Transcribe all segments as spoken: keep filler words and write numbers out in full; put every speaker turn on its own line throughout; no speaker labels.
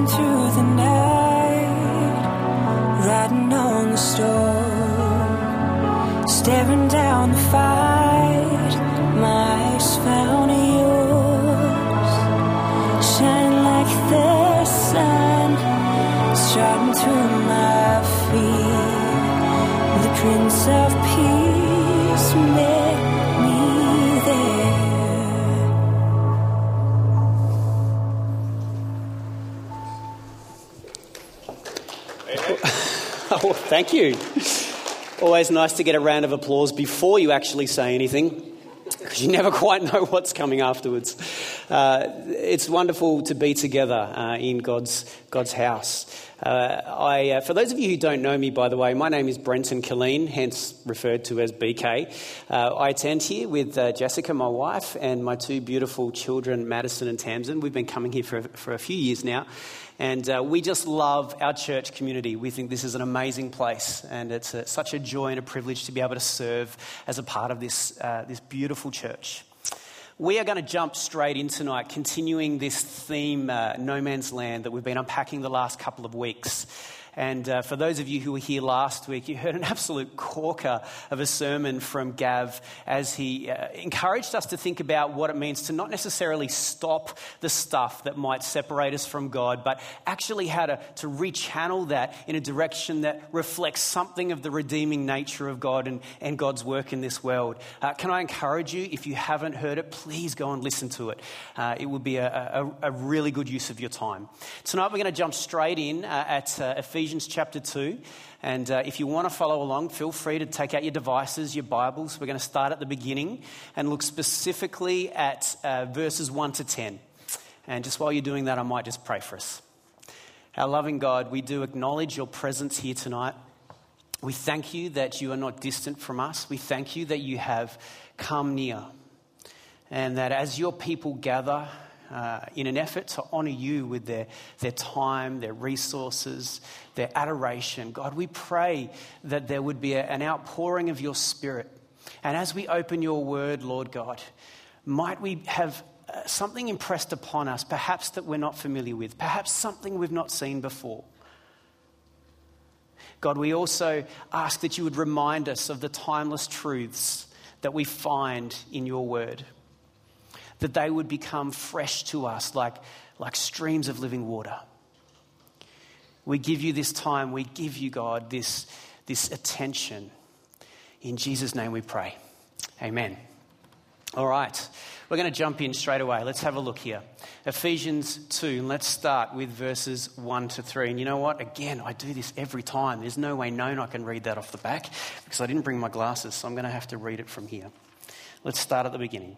Striding through the night, riding on the storm, staring down the fight, my eyes found yours, shine like the sun, striding through my feet, the Prince of Peace met me there.
Oh, thank you. Always nice to get a round of applause before you actually say anything, because you never quite know what's coming afterwards. Uh, it's wonderful to be together uh, in God's God's house. Uh, I, uh, for those of you who don't know me, by the way, my name is Brenton Killeen, hence referred to as B K. Uh, I attend here with uh, Jessica, my wife, and my two beautiful children, Madison and Tamsin. We've been coming here for, for a few years now. And uh, we just love our church community. We think this is an amazing place, and it's a, such a joy and a privilege to be able to serve as a part of this uh, this beautiful church. We are going to jump straight in tonight, continuing this theme, uh, No Man's Land, that we've been unpacking the last couple of weeks. And uh, for those of you who were here last week, you heard an absolute corker of a sermon from Gav as he uh, encouraged us to think about what it means to not necessarily stop the stuff that might separate us from God, but actually how to, to rechannel that in a direction that reflects something of the redeeming nature of God and, and God's work in this world. Uh, can I encourage you, if you haven't heard it, please go and listen to it. Uh, it would be a, a, a really good use of your time. Tonight we're going to jump straight in uh, at uh, Ephesians Ephesians chapter two, and uh, if you want to follow along, feel free to take out your devices, your Bibles. We're going to start at the beginning and look specifically at uh, verses one to ten. And just while you're doing that, I might just pray for us. Our loving God, we do acknowledge your presence here tonight. We thank you that you are not distant from us. We thank you that you have come near, and that as your people gather Uh, in an effort to honour you with their, their time, their resources, their adoration. God, we pray that there would be a, an outpouring of your Spirit. And as we open your word, Lord God, might we have uh, something impressed upon us, perhaps that we're not familiar with, perhaps something we've not seen before. God, we also ask that you would remind us of the timeless truths that we find in your word, that they would become fresh to us like, like streams of living water. We give you this time. We give you, God, this, this attention. In Jesus' name we pray. Amen. All right. We're going to jump in straight away. Let's have a look here. Ephesians two, and let's start with verses one to three. And you know what? Again, I do this every time. There's no way known I can read that off the back because I didn't bring my glasses, so I'm going to have to read it from here. Let's start at the beginning.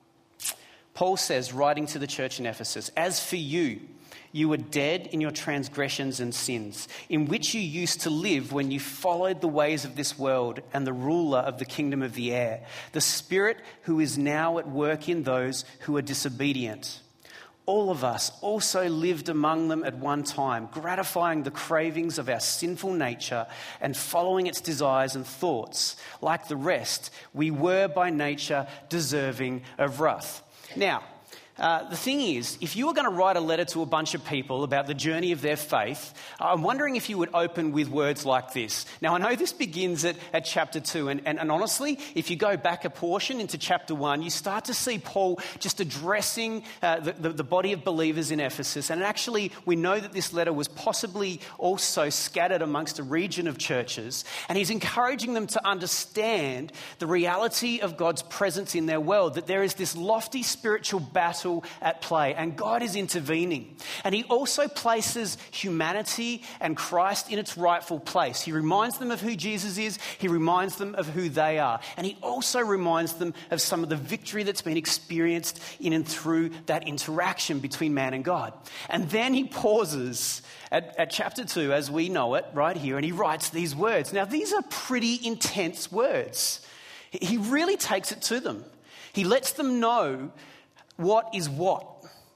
Paul says, writing to the church in Ephesus, "As for you, you were dead in your transgressions and sins, in which you used to live when you followed the ways of this world and the ruler of the kingdom of the air, the spirit who is now at work in those who are disobedient. All of us also lived among them at one time, gratifying the cravings of our sinful nature and following its desires and thoughts. Like the rest, we were by nature deserving of wrath." Now, uh, the thing is, if you were going to write a letter to a bunch of people about the journey of their faith, I'm wondering if you would open with words like this. Now, I know this begins at, at chapter two, and, and, and honestly, if you go back a portion into chapter one, you start to see Paul just addressing uh, the, the, the body of believers in Ephesus. And actually, we know that this letter was possibly also scattered amongst a region of churches, and he's encouraging them to understand the reality of God's presence in their world, that there is this lofty spiritual battle at play, and God is intervening. And he also places humanity and Christ in its rightful place. He reminds them of who Jesus is. He reminds them of who they are. And he also reminds them of some of the victory that's been experienced in and through that interaction between man and God. And then he pauses at, at chapter two, as we know it, right here, and he writes these words. Now, these are pretty intense words. He really takes it to them. He lets them know what is what.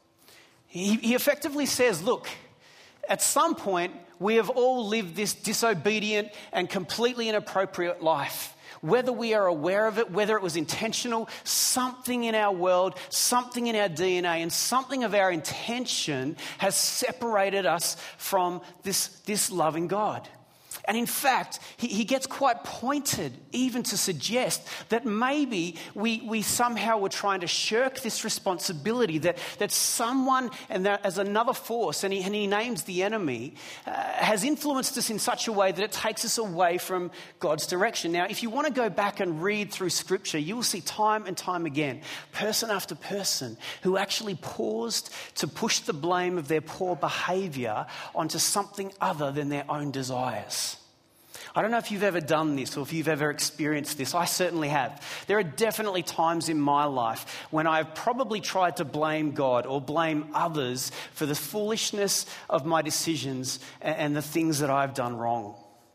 He, he effectively says, look, at some point, we have all lived this disobedient and completely inappropriate life. Whether we are aware of it, whether it was intentional, something in our world, something in our D N A, and something of our intention has separated us from this, this loving God. And in fact, he, he gets quite pointed even to suggest that maybe we, we somehow were trying to shirk this responsibility, that, that someone, and that as another force, and he, and he names the enemy, uh, has influenced us in such a way that it takes us away from God's direction. Now, if you want to go back and read through Scripture, you will see time and time again, person after person, who actually paused to push the blame of their poor behaviour onto something other than their own desires. I don't know if you've ever done this or if you've ever experienced this. I certainly have. There are definitely times in my life when I've probably tried to blame God or blame others for the foolishness of my decisions and the things that I've done wrong.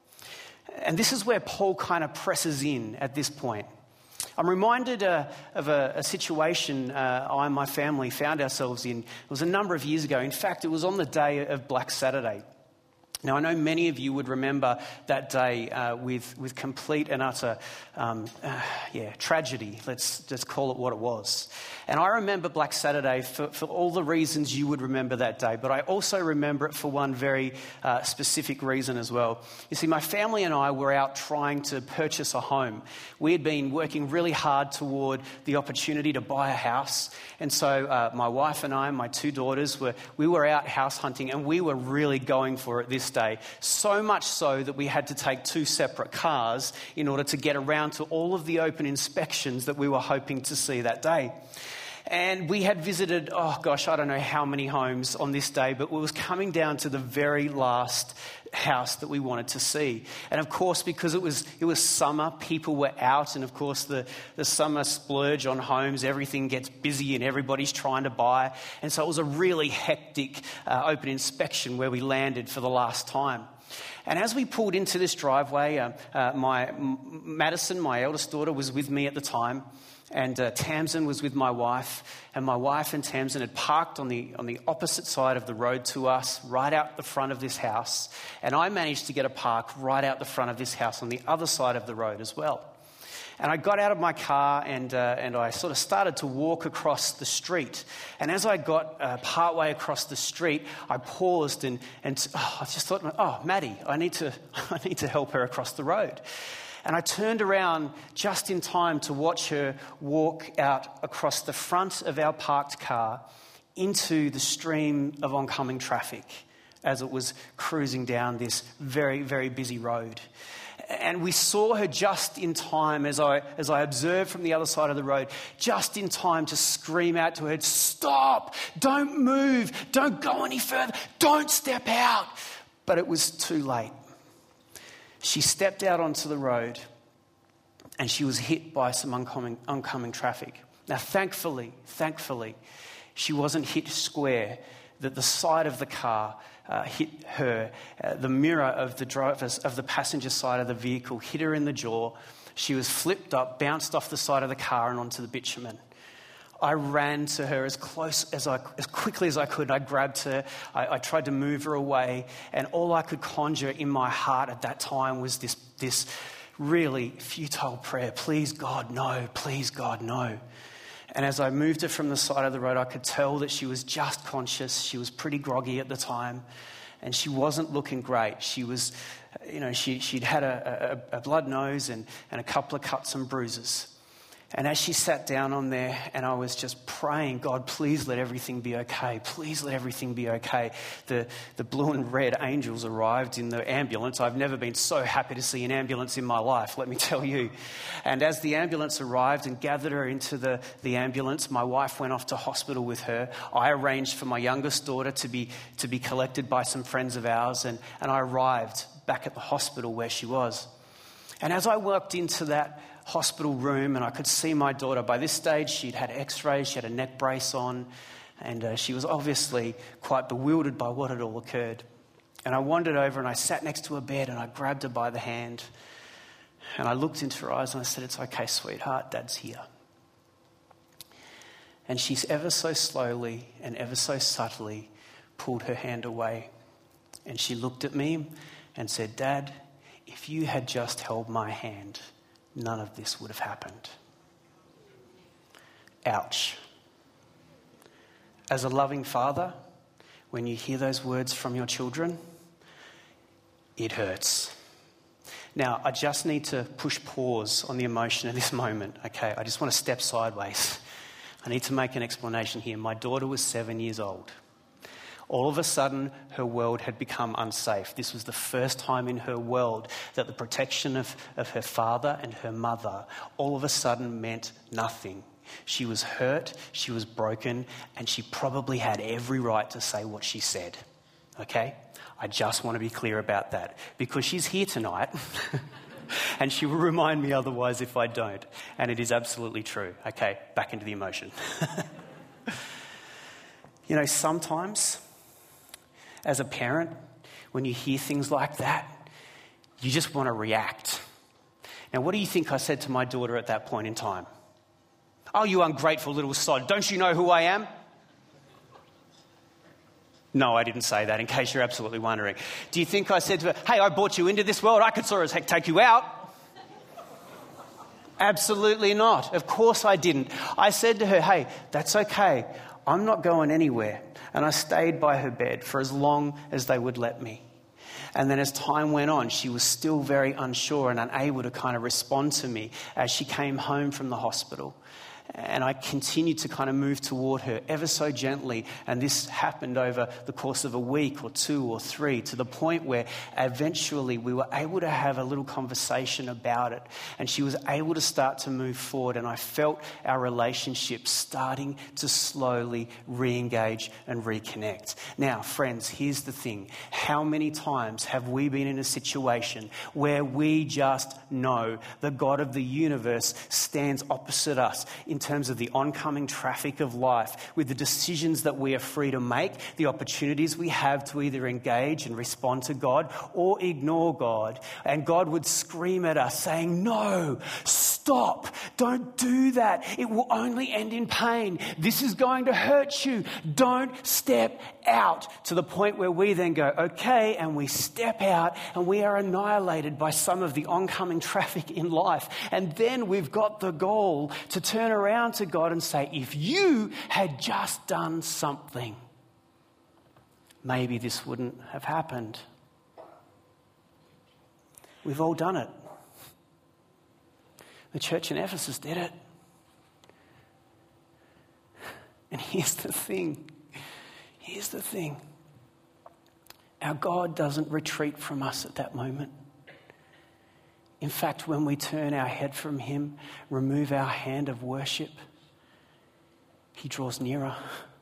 And this is where Paul kind of presses in at this point. I'm reminded uh, of a, a situation uh, I and my family found ourselves in. It was a number of years ago. In fact, it was on the day of Black Saturday. Now, I know many of you would remember that day uh, with, with complete and utter um, uh, yeah, tragedy. Let's just call it what it was. And I remember Black Saturday for, for all the reasons you would remember that day, but I also remember it for one very uh, specific reason as well. You see, my family and I were out trying to purchase a home. We had been working really hard toward the opportunity to buy a house. And so uh, my wife and I and my two daughters, were we were out house hunting, and we were really going for it this day. So much so that we had to take two separate cars in order to get around to all of the open inspections that we were hoping to see that day. And we had visited, oh gosh, I don't know how many homes on this day, but it was coming down to the very last house that we wanted to see. And of course, because it was it was summer, people were out, and of course the, the summer splurge on homes, everything gets busy and everybody's trying to buy. And so it was a really hectic uh, open inspection where we landed for the last time. And as we pulled into this driveway, uh, uh, my M- Madison, my eldest daughter, was with me at the time. And uh, Tamsin was with my wife, and my wife and Tamsin had parked on the on the opposite side of the road to us, right out the front of this house. And I managed to get a park right out the front of this house on the other side of the road as well. And I got out of my car and uh, and I sort of started to walk across the street. And as I got uh, partway across the street, I paused and and oh, I just thought, oh, Maddie, I need to I need to help her across the road. And I turned around just in time to watch her walk out across the front of our parked car into the stream of oncoming traffic as it was cruising down this very, very busy road. And we saw her just in time, as I as I observed from the other side of the road, just in time to scream out to her, "Stop! Don't move! Don't go any further! Don't step out!" But it was too late. She stepped out onto the road and she was hit by some oncoming, oncoming traffic. Now, thankfully, thankfully, she wasn't hit square, that the side of the car uh, hit her. Uh, the mirror of the driver's, of the passenger side of the vehicle hit her in the jaw. She was flipped up, bounced off the side of the car and onto the bitumen. I ran to her as close as I, as quickly as I could. I grabbed her. I, I tried to move her away, and all I could conjure in my heart at that time was this, this really futile prayer: "Please, God, no. Please, God, no." And as I moved her from the side of the road, I could tell that she was just conscious. She was pretty groggy at the time, and she wasn't looking great. She was, you know, she she'd had a, a, a blood nose and, and a couple of cuts and bruises. And as she sat down on there, and I was just praying, "God, please let everything be okay. Please let everything be okay." The, the blue and red angels arrived in the ambulance. I've never been so happy to see an ambulance in my life, let me tell you. And as the ambulance arrived and gathered her into the, the ambulance, my wife went off to hospital with her. I arranged for my youngest daughter to be to be collected by some friends of ours, and, and I arrived back at the hospital where she was. And as I walked into that hospital room and I could see my daughter, by this stage she'd had x-rays, she had a neck brace on, and uh, she was obviously quite bewildered by what had all occurred. And I wandered over and I sat next to her bed and I grabbed her by the hand and I looked into her eyes and I said, "It's okay, sweetheart, Dad's here." And she's ever so slowly and ever so subtly pulled her hand away, and she looked at me and said, "Dad, if you had just held my hand, none of this would have happened. Ouch. As a loving father, when you hear those words from your children, it hurts. Now, I just need to push pause on the emotion in this moment, okay? I just want to step sideways. I need to make an explanation here. My daughter was seven years old. All of a sudden, her world had become unsafe. This was the first time in her world that the protection of, of her father and her mother all of a sudden meant nothing. She was hurt, she was broken, and she probably had every right to say what she said. Okay? I just want to be clear about that because she's here tonight and she will remind me otherwise if I don't. And it is absolutely true. Okay, back into the emotion. You know, sometimes as a parent, when you hear things like that, you just want to react. Now, what do you think I said to my daughter at that point in time? Oh, you ungrateful little sod. Don't you know who I am? No, I didn't say that, in case you're absolutely wondering. Do you think I said to her, hey, I brought you into this world. I could sure as heck take you out. Absolutely not. Of course I didn't. I said to her, hey, that's okay. I'm not going anywhere. And I stayed by her bed for as long as they would let me. And then as time went on, she was still very unsure and unable to kind of respond to me as she came home from the hospital. And I continued to kind of move toward her ever so gently. And this happened over the course of a week or two or three, to the point where eventually we were able to have a little conversation about it. And she was able to start to move forward. And I felt our relationship starting to slowly re-engage and reconnect. Now, friends, here's the thing. How many times have we been in a situation where we just know the God of the universe stands opposite us in terms of the oncoming traffic of life, with the decisions that we are free to make, the opportunities we have to either engage and respond to God or ignore God. And God would scream at us saying, no, stop, don't do that. It will only end in pain. This is going to hurt you. Don't step out, to the point where we then go, okay, and we step out and we are annihilated by some of the oncoming traffic in life. And then we've got the goal to turn around to God and say, if you had just done something, maybe this wouldn't have happened. We've all done it. The church in Ephesus did it. And here's the thing. Here's the thing. Our God doesn't retreat from us at that moment. In fact, when we turn our head from him, remove our hand of worship, he draws nearer.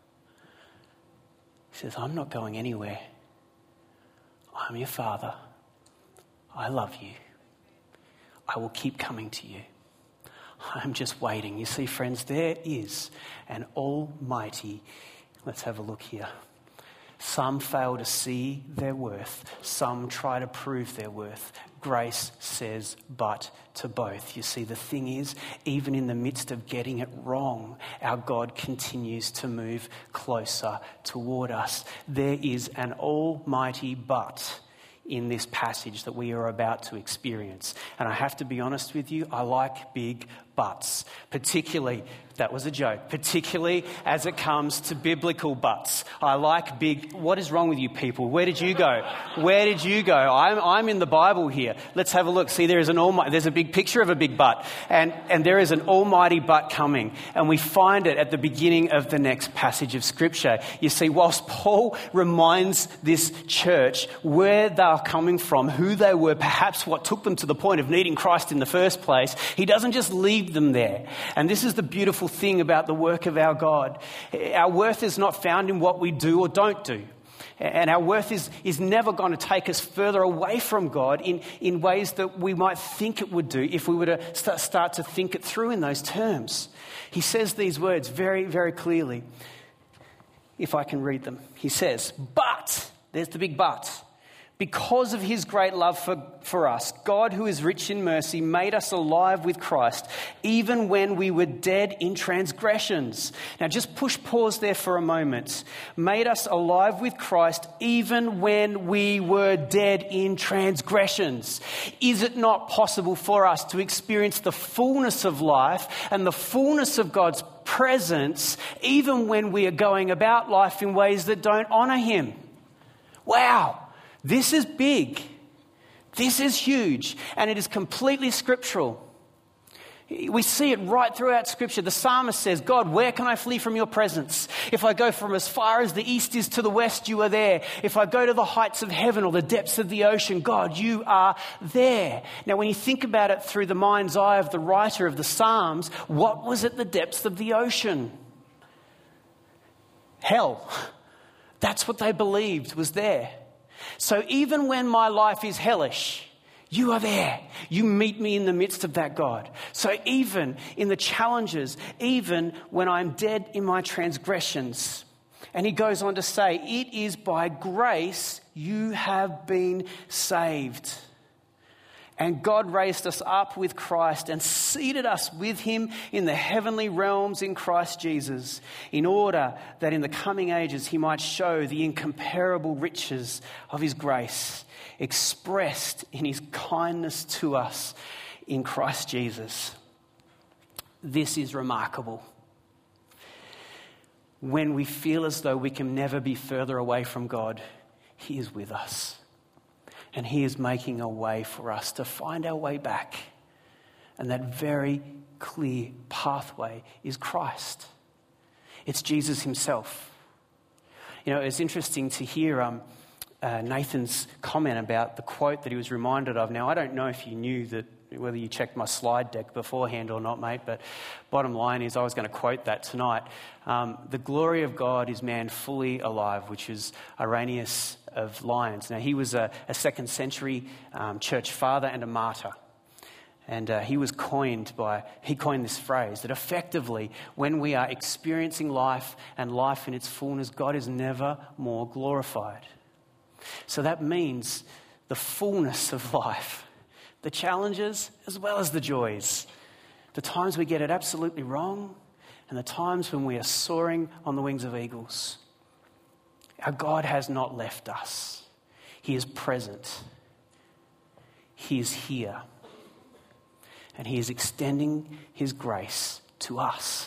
He says, I'm not going anywhere. I'm your Father. I love you. I will keep coming to you. I'm just waiting. You see, friends, there is an almighty, let's have a look here. Some fail to see their worth. Some try to prove their worth. Grace says but to both. You see, the thing is, even in the midst of getting it wrong, our God continues to move closer toward us. There is an almighty but in this passage that we are about to experience. And I have to be honest with you, I like big buts, particularly, that was a joke, particularly as it comes to biblical buts. I like big, what is wrong with you people? Where did you go? Where did you go? I'm, I'm in the Bible here. Let's have a look. See, there is an almighty, there's a big picture of a big butt, and, and there is an almighty butt coming. And we find it at the beginning of the next passage of Scripture. You see, whilst Paul reminds this church where they're coming from, who they were, perhaps what took them to the point of needing Christ in the first place, he doesn't just leave them there. And this is the beautiful thing about the work of our God. Our worth is not found in what we do or don't do. And our worth is, is never going to take us further away from God in, in ways that we might think it would do if we were to start, start to think it through in those terms. He says these words very, very clearly, if I can read them. He says, but, there's the big but, Because of his great love for, for us, God, who is rich in mercy, made us alive with Christ, even when we were dead in transgressions. Now just push pause there for a moment. Made us alive with Christ, even when we were dead in transgressions. Is it not possible for us to experience the fullness of life and the fullness of God's presence, even when we are going about life in ways that don't honour him? Wow. This is big. This is huge. And it is completely scriptural. We see it right throughout Scripture. The psalmist says, God, where can I flee from your presence? If I go from as far as the east is to the west, you are there. If I go to the heights of heaven or the depths of the ocean, God, you are there. Now, when you think about it through the mind's eye of the writer of the Psalms, what was at the depths of the ocean? Hell. That's what they believed was there. So even when my life is hellish, you are there. You meet me in the midst of that, God. So even in the challenges, even when I'm dead in my transgressions. And he goes on to say, it is by grace you have been saved. And God raised us up with Christ and seated us with him in the heavenly realms in Christ Jesus, in order that in the coming ages he might show the incomparable riches of his grace, expressed in his kindness to us in Christ Jesus. This is remarkable. When we feel as though we can never be further away from God, he is with us. And he is making a way for us to find our way back. And that very clear pathway is Christ. It's Jesus himself. You know, it's interesting to hear um, uh, Nathan's comment about the quote that he was reminded of. Now, I don't know if you knew that, whether you checked my slide deck beforehand or not, mate, but bottom line is I was going to quote that tonight. Um, the glory of God is man fully alive, which is Irenaeus of Lyons. Now, he was a, a second century um, church father and a martyr. And uh, he was coined by, he coined this phrase that effectively, when we are experiencing life and life in its fullness, God is never more glorified. So that means the fullness of life, the challenges as well as the joys, the times we get it absolutely wrong and the times when we are soaring on the wings of eagles. Our God has not left us. He is present. He is here. And he is extending his grace to us.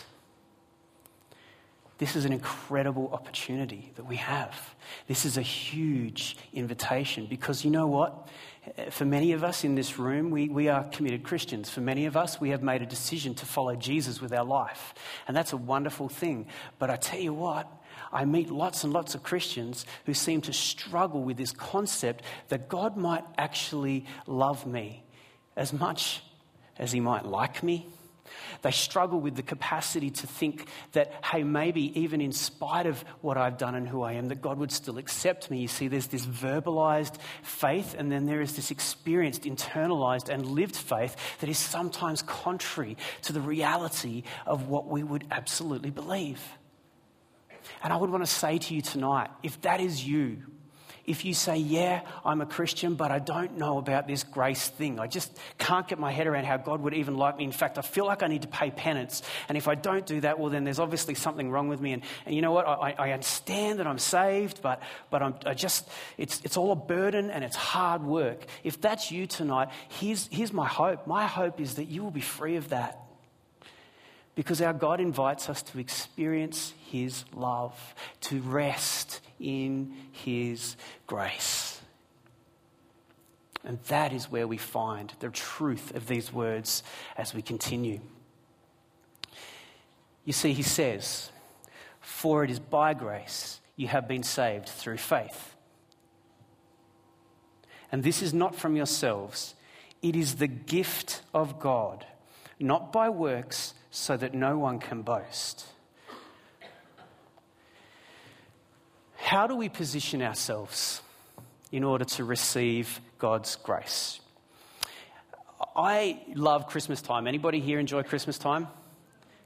This is an incredible opportunity that we have. This is a huge invitation because you know what? For many of us in this room, we, we are committed Christians. For many of us, we have made a decision to follow Jesus with our life. And that's a wonderful thing. But I tell you what, I meet lots and lots of Christians who seem to struggle with this concept that God might actually love me as much as he might like me. They struggle with the capacity to think that, hey, maybe even in spite of what I've done and who I am, that God would still accept me. You see, there's this verbalized faith and then there is this experienced, internalized and lived faith that is sometimes contrary to the reality of what we would absolutely believe. And I would want to say to you tonight, if that is you, if you say, yeah, I'm a Christian, but I don't know about this grace thing. I just can't get my head around how God would even like me. In fact, I feel like I need to pay penance. And if I don't do that, well, then there's obviously something wrong with me. And, and you know what? I, I understand that I'm saved, but but I'm I just, it's it's all a burden and it's hard work. If that's you tonight, here's, here's my hope. My hope is that you will be free of that. Because our God invites us to experience his love, to rest in his grace. And that is where we find the truth of these words as we continue. You see, he says, for it is by grace you have been saved through faith. And this is not from yourselves. It is the gift of God, not by works, so that no one can boast. How do we position ourselves in order to receive God's grace? I love Christmas time. Anybody here enjoy Christmas time?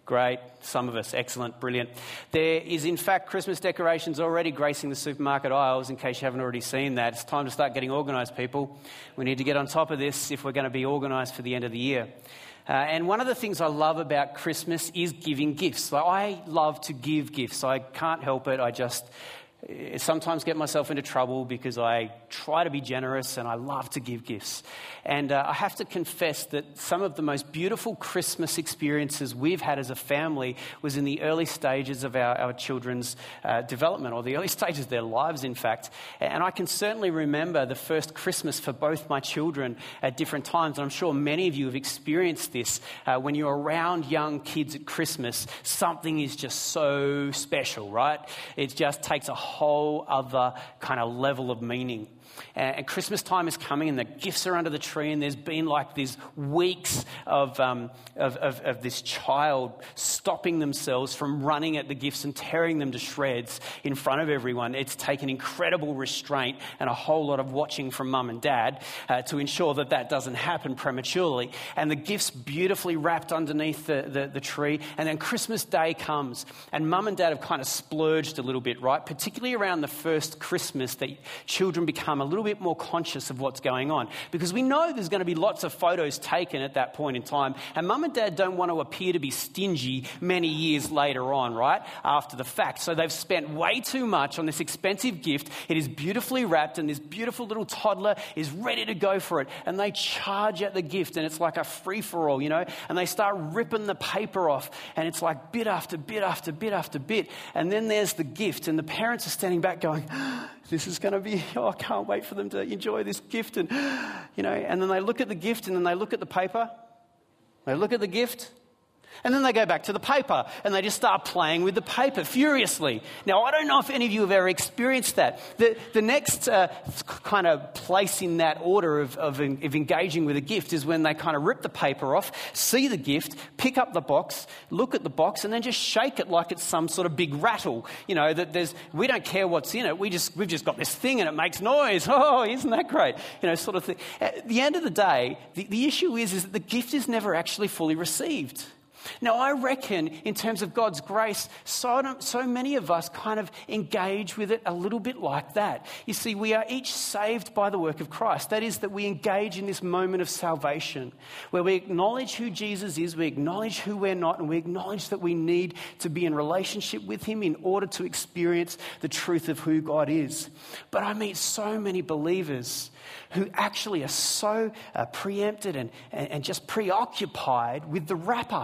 Great. Some of us. Excellent. Brilliant. There is, in fact, Christmas decorations already gracing the supermarket aisles, in case you haven't already seen that. It's time to start getting organised, people. We need to get on top of this if we're going to be organised for the end of the year. Uh, and one of the things I love about Christmas is giving gifts. Like, I love to give gifts. I can't help it. I just uh, sometimes get myself into trouble because I try to be generous and I love to give gifts. And uh, I have to confess that some of the most beautiful Christmas experiences we've had as a family was in the early stages of our, our children's uh, development, or the early stages of their lives, in fact. And I can certainly remember the first Christmas for both my children at different times. And I'm sure many of you have experienced this. Uh, when you're around young kids at Christmas, something is just so special, right? It just takes a whole other kind of level of meaning. And Christmas time is coming and the gifts are under the tree, and there's been like these weeks of, um, of, of, of this child stopping themselves from running at the gifts and tearing them to shreds in front of everyone. It's taken incredible restraint and a whole lot of watching from mum and dad uh, to ensure that that doesn't happen prematurely. And the gifts beautifully wrapped underneath the, the, the tree. And then Christmas Day comes and mum and dad have kind of splurged a little bit, right? Particularly around the first Christmas, that children become a little bit more conscious of what's going on, because we know there's going to be lots of photos taken at that point in time, and mum and dad don't want to appear to be stingy many years later on, right, after the fact. So they've spent way too much on this expensive gift. It is beautifully wrapped and this beautiful little toddler is ready to go for it, and they charge at the gift and it's like a free-for-all, you know, and they start ripping the paper off and it's like bit after bit after bit after bit, and then there's the gift and the parents are standing back going, this is going to be, oh, I can't wait for them to enjoy this gift. And, you know, and then they look at the gift and then they look at the paper. They look at the gift and then they go back to the paper and they just start playing with the paper furiously. Now, I don't know if any of you have ever experienced that. The, the next uh, kind of place in that order of, of, of engaging with a gift is when they kind of rip the paper off, see the gift, pick up the box, look at the box, and then just shake it like it's some sort of big rattle. You know, that there's, we don't care what's in it. We just, we've just got this thing and it makes noise. Oh, isn't that great? You know, sort of thing. At the end of the day, the, the issue is, is that the gift is never actually fully received. Now, I reckon in terms of God's grace, so, so many of us kind of engage with it a little bit like that. You see, we are each saved by the work of Christ. That is, that we engage in this moment of salvation where we acknowledge who Jesus is, we acknowledge who we're not, and we acknowledge that we need to be in relationship with him in order to experience the truth of who God is. But I meet so many believers who actually are so uh, preempted and, and, and just preoccupied with the wrapper,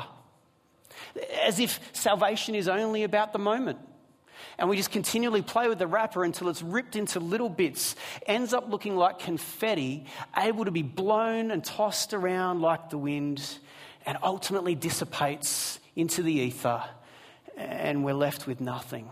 as if salvation is only about the moment. And we just continually play with the wrapper until it's ripped into little bits, ends up looking like confetti, able to be blown and tossed around like the wind, and ultimately dissipates into the ether, and we're left with nothing.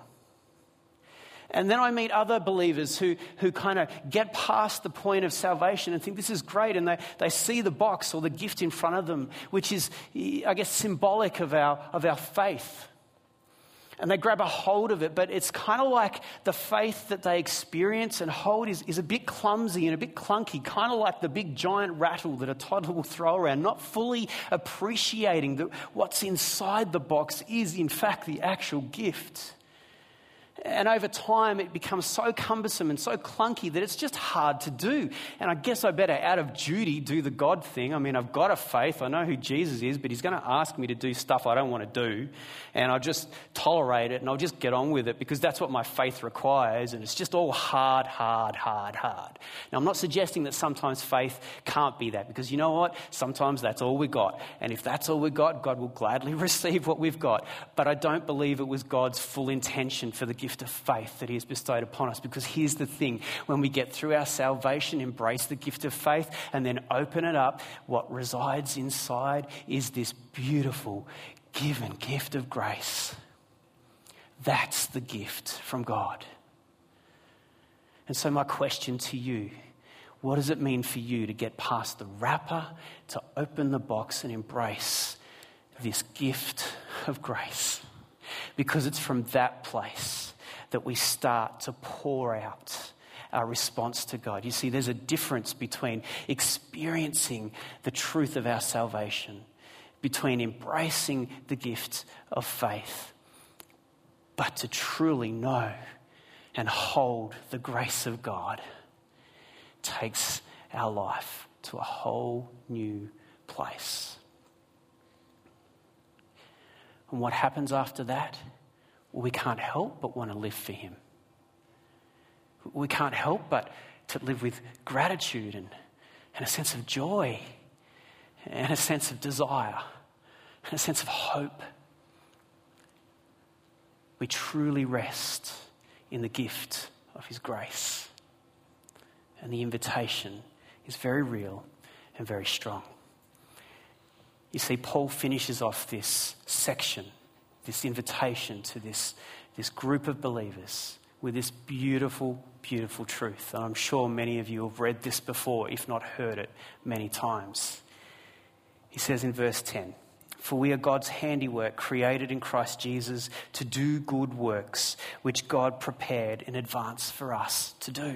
And then I meet other believers who, who kind of get past the point of salvation and think this is great, and they, they see the box or the gift in front of them, which is, I guess, symbolic of our, of our faith. And they grab a hold of it, but it's kind of like the faith that they experience and hold is, is a bit clumsy and a bit clunky, kind of like the big giant rattle that a toddler will throw around, not fully appreciating that what's inside the box is, in fact, the actual gift. And over time, it becomes so cumbersome and so clunky that it's just hard to do. And I guess I better, out of duty, do the God thing. I mean, I've got a faith. I know who Jesus is, but he's going to ask me to do stuff I don't want to do. And I'll just tolerate it and I'll just get on with it because that's what my faith requires. And it's just all hard, hard, hard, hard. Now, I'm not suggesting that sometimes faith can't be that, because you know what? Sometimes that's all we got. And if that's all we got, God will gladly receive what we've got. But I don't believe it was God's full intention for the gift of faith that he has bestowed upon us, because here's the thing: when we get through our salvation, embrace the gift of faith and then open it up, what resides inside is this beautiful given gift of grace. That's the gift from God. And so my question to you: what does it mean for you to get past the wrapper, to open the box and embrace this gift of grace? Because it's from that place that we start to pour out our response to God. You see, there's a difference between experiencing the truth of our salvation, between embracing the gift of faith, but to truly know and hold the grace of God takes our life to a whole new place. And what happens after that? Well, we can't help but want to live for him. We can't help but to live with gratitude and, and a sense of joy and a sense of desire and a sense of hope. We truly rest in the gift of his grace. And the invitation is very real and very strong. You see, Paul finishes off this section, this invitation to this, this group of believers with this beautiful, beautiful truth. And I'm sure many of you have read this before, if not heard it many times. He says in verse ten, "For we are God's handiwork, created in Christ Jesus to do good works, which God prepared in advance for us to do."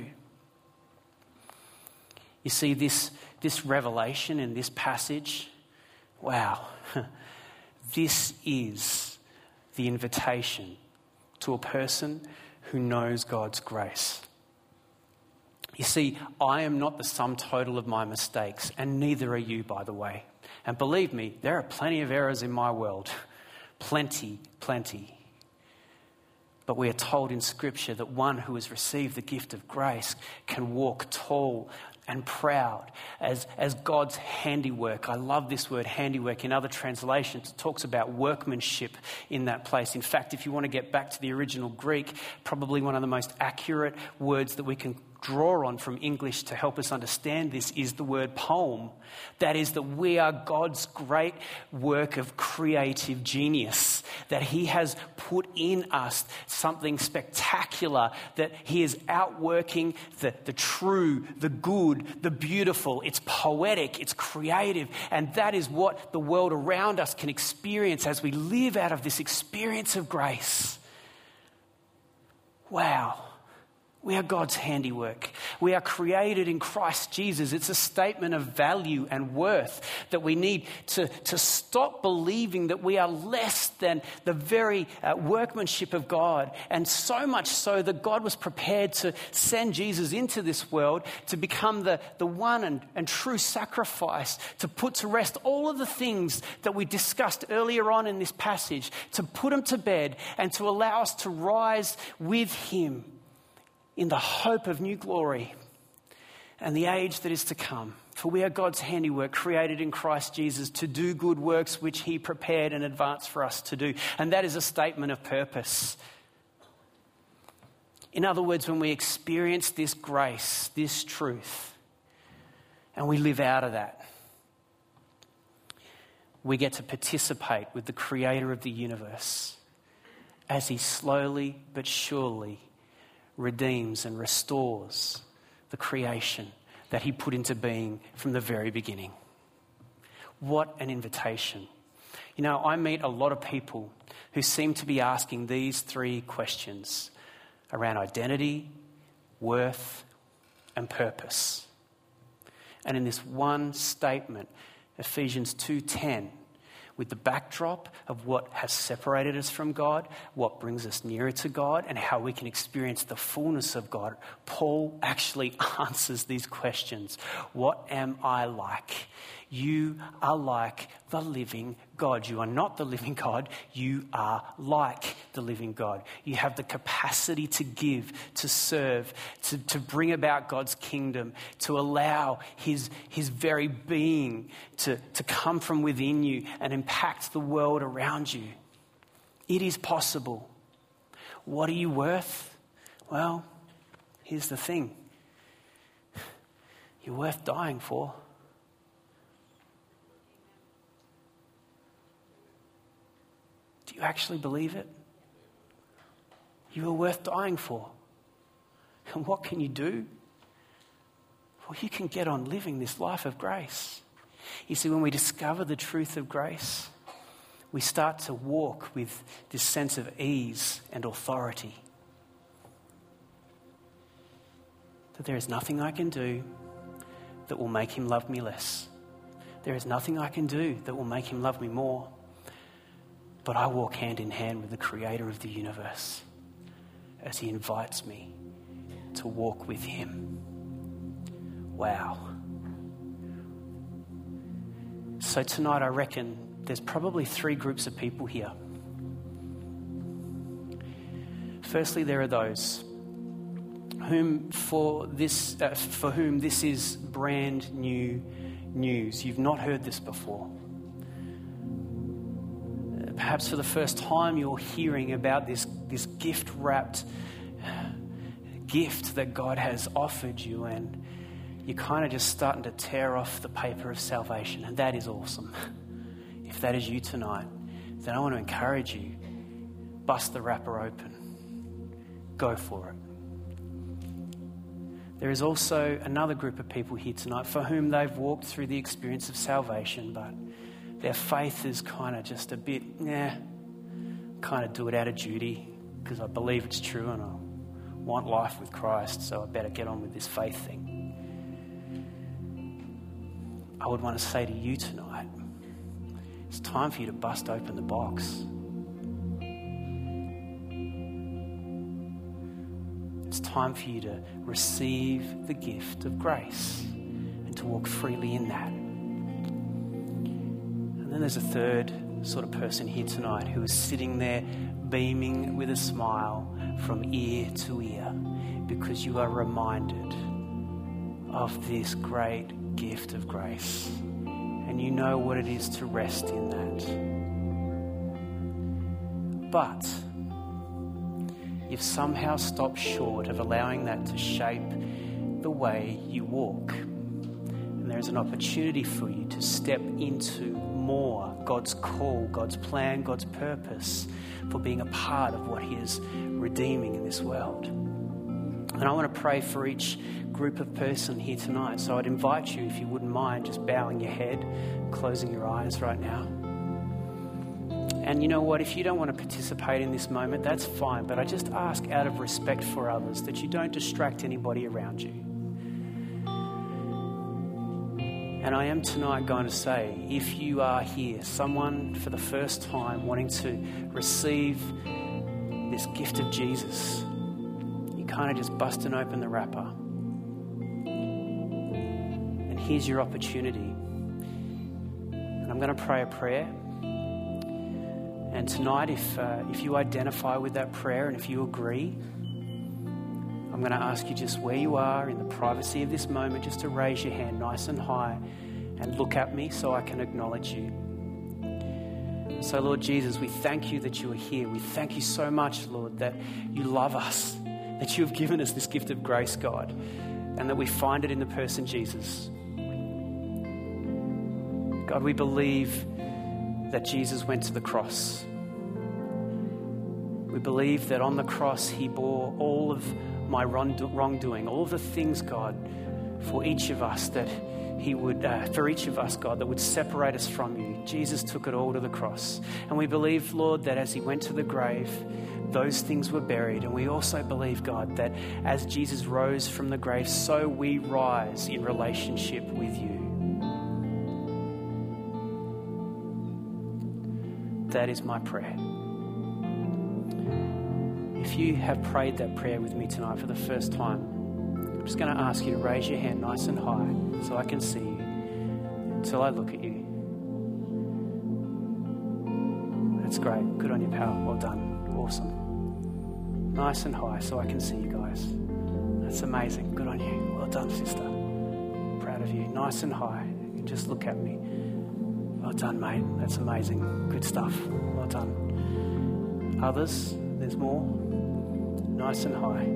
You see, this, this revelation in this passage, wow, this is the invitation to a person who knows God's grace. You see, I am not the sum total of my mistakes, and neither are you, by the way. And believe me, there are plenty of errors in my world. Plenty, plenty. But we are told in Scripture that one who has received the gift of grace can walk tall and proud as, as God's handiwork. I love this word handiwork. In other translations, it talks about workmanship in that place. In fact, if you want to get back to the original Greek, probably one of the most accurate words that we can draw on from English to help us understand this is the word poem. That is, that we are God's great work of creative genius, that he has put in us something spectacular, that he is outworking the, the true, the good, the beautiful. It's poetic, it's creative, and that is what the world around us can experience as we live out of this experience of grace. Wow. We are God's handiwork. We are created in Christ Jesus. It's a statement of value and worth that we need to, to stop believing that we are less than the very uh, workmanship of God. And so much so that God was prepared to send Jesus into this world to become the, the one and, and true sacrifice, to put to rest all of the things that we discussed earlier on in this passage, to put them to bed and to allow us to rise with him in the hope of new glory and the age that is to come. For we are God's handiwork, created in Christ Jesus to do good works which he prepared in advance for us to do. And that is a statement of purpose. In other words, when we experience this grace, this truth, and we live out of that, we get to participate with the creator of the universe as he slowly but surely redeems and restores the creation that he put into being from the very beginning. What an invitation. You know, I meet a lot of people who seem to be asking these three questions around identity, worth, and purpose. And in this one statement, Ephesians two ten, with the backdrop of what has separated us from God, what brings us nearer to God, and how we can experience the fullness of God, Paul actually answers these questions. What am I like? You are like the living God. You are not the living God. You are like the living God. You have the capacity to give, to serve, to, to bring about God's kingdom, to allow his, his very being to, to come from within you and impact the world around you. It is possible. What are you worth? Well, here's the thing. You're worth dying for. Do you actually believe it? You are worth dying for. And what can you do? Well, you can get on living this life of grace. You see, when we discover the truth of grace, we start to walk with this sense of ease and authority. That there is nothing I can do that will make him love me less. There is nothing I can do that will make him love me more. But I walk hand in hand with the creator of the universe as he invites me to walk with him. Wow. So tonight I reckon there's probably three groups of people here. Firstly, there are those whom for this, uh, for whom this is brand new news. You've not heard this before. Perhaps for the first time you're hearing about this, this gift-wrapped gift that God has offered you, and you're kind of just starting to tear off the paper of salvation, and that is awesome. If that is you tonight, then I want to encourage you, bust the wrapper open. Go for it. There is also another group of people here tonight for whom they've walked through the experience of salvation, but their faith is kind of just a bit, nah, kind of do it out of duty because I believe it's true and I want life with Christ, so I better get on with this faith thing. I would want to say to you tonight, it's time for you to bust open the box. It's time for you to receive the gift of grace and to walk freely in that. And then there's a third sort of person here tonight who is sitting there beaming with a smile from ear to ear because you are reminded of this great gift of grace and you know what it is to rest in that. But you've somehow stopped short of allowing that to shape the way you walk. And there's an opportunity for you to step into more God's call, God's plan, God's purpose for being a part of what he is redeeming in this world. And I want to pray for each group of person here tonight. So I'd invite you, if you wouldn't mind, just bowing your head, closing your eyes right now. And you know what, if you don't want to participate in this moment, that's fine. But I just ask out of respect for others that you don't distract anybody around you. And I am tonight going to say, if you are here, someone for the first time wanting to receive this gift of Jesus, you kind of just busting open the wrapper. And here's your opportunity. And I'm going to pray a prayer. And tonight, if uh, if you identify with that prayer and if you agree, I'm going to ask you just where you are in the privacy of this moment, just to raise your hand nice and high and look at me so I can acknowledge you. So, Lord Jesus, we thank you that you are here. We thank you so much, Lord, that you love us, that you have given us this gift of grace, God, and that we find it in the person Jesus. God, we believe that Jesus went to the cross. We believe that on the cross he bore all of my wrongdoing, all of the things, God, for each of us that he would, uh, for each of us, God, that would separate us from you. Jesus took it all to the cross. And we believe, Lord, that as he went to the grave, those things were buried. And we also believe, God, that as Jesus rose from the grave, so we rise in relationship with you. That is my prayer. If you have prayed that prayer with me tonight for the first time, I'm just going to ask you to raise your hand nice and high so I can see you until I look at you. That's great. Good on you, pal. Well done. Awesome. Nice and high so I can see you guys. That's amazing. Good on you. Well done, sister. Proud of you. Nice and high. You can just look at me. Well done, mate. That's amazing. Good stuff. Well done. Others, there's more. Nice and high.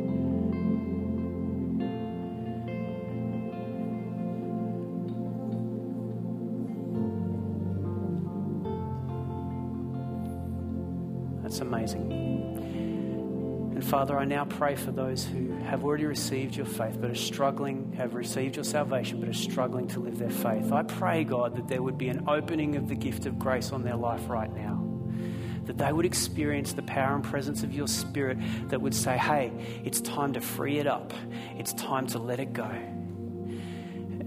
That's amazing. And Father, I now pray for those who have already received your faith but are struggling, have received your salvation but are struggling to live their faith. I pray, God, that there would be an opening of the gift of grace on their life right now. That they would experience the power and presence of your Spirit that would say, hey, it's time to free it up. It's time to let it go.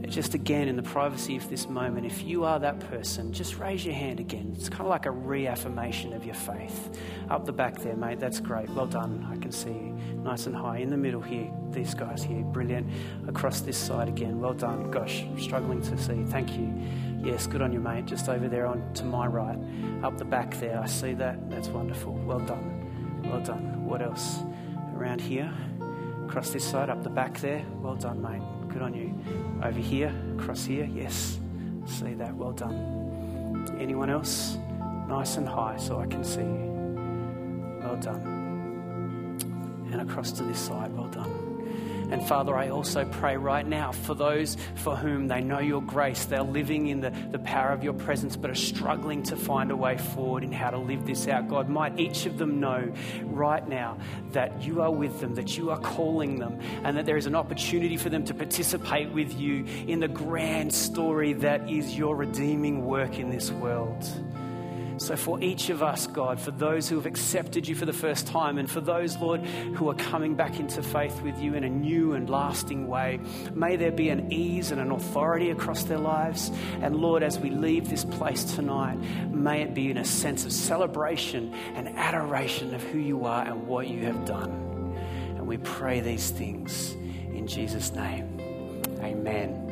just again, in the privacy of this moment, if you are that person, just raise your hand again. It's kind of like a reaffirmation of your faith. Up the back there, mate, that's great. Well done. I can see you nice and high. In the middle here, these guys here, brilliant. Across this side again, well done. Gosh, I'm struggling to see. Thank you. Yes, good on you, mate. Just over there on to my right. Up the back there, I see that. That's wonderful. Well done. Well done. What else? Around here, across this side, up the back there. Well done, mate. Good on you. Over here, across here, yes. See that, well done. Anyone else? Nice and high so I can see you. Well done. And across to this side, well done. And Father, I also pray right now for those for whom they know your grace, they're living in the, the power of your presence, but are struggling to find a way forward in how to live this out. God, might each of them know right now that you are with them, that you are calling them, and that there is an opportunity for them to participate with you in the grand story that is your redeeming work in this world. So for each of us, God, for those who have accepted you for the first time, and for those, Lord, who are coming back into faith with you in a new and lasting way, may there be an ease and an authority across their lives. And Lord, as we leave this place tonight, may it be in a sense of celebration and adoration of who you are and what you have done. And we pray these things in Jesus' name. Amen.